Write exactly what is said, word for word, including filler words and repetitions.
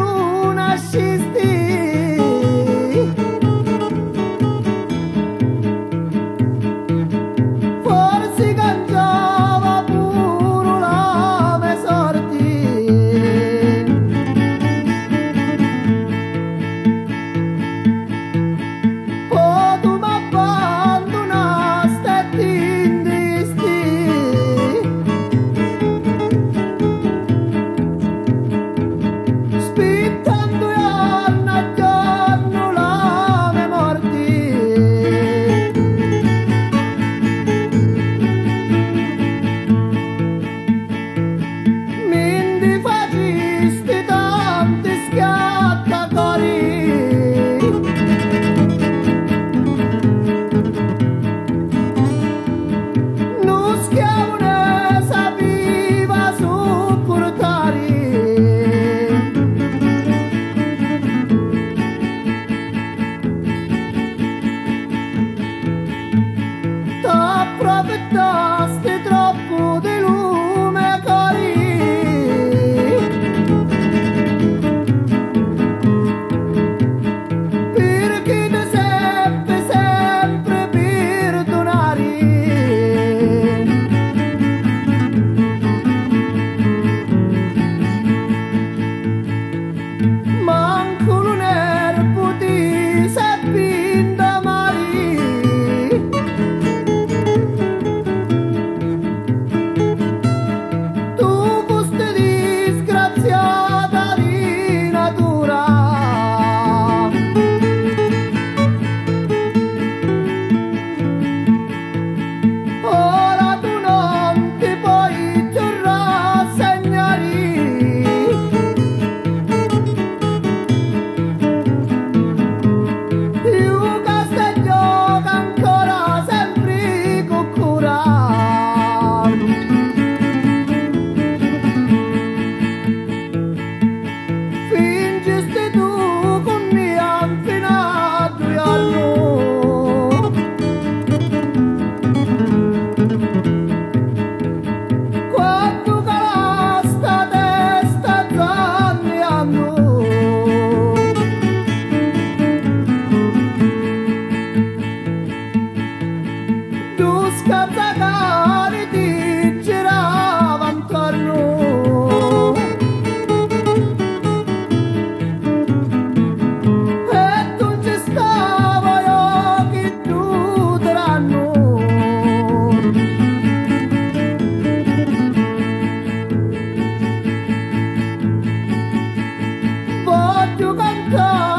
nascisti. Forse cangiava pure la mia sorte. Poi tu m'abbandonasti e ti tristi. Aspettando giorno a giorno la mia morte. Mi facesti tanti schiattacori. Non schiavo ne sapeva sopportare. T'approfittasti troppo di lume cari. Perché ti seppe sempre perdonare. Manco un erbo ti seppi indamare. Tu fosti disgraziata di natura. Ora tu non ti puoi più rassegnare. Io castello che ancora sempre con cura. Fingisti tu con mia fino a due anni. Quando calasta testa zanneando. Tu scazzacari ti girava intorno. E tu ci stava io che chiuderanno. Voglio cantare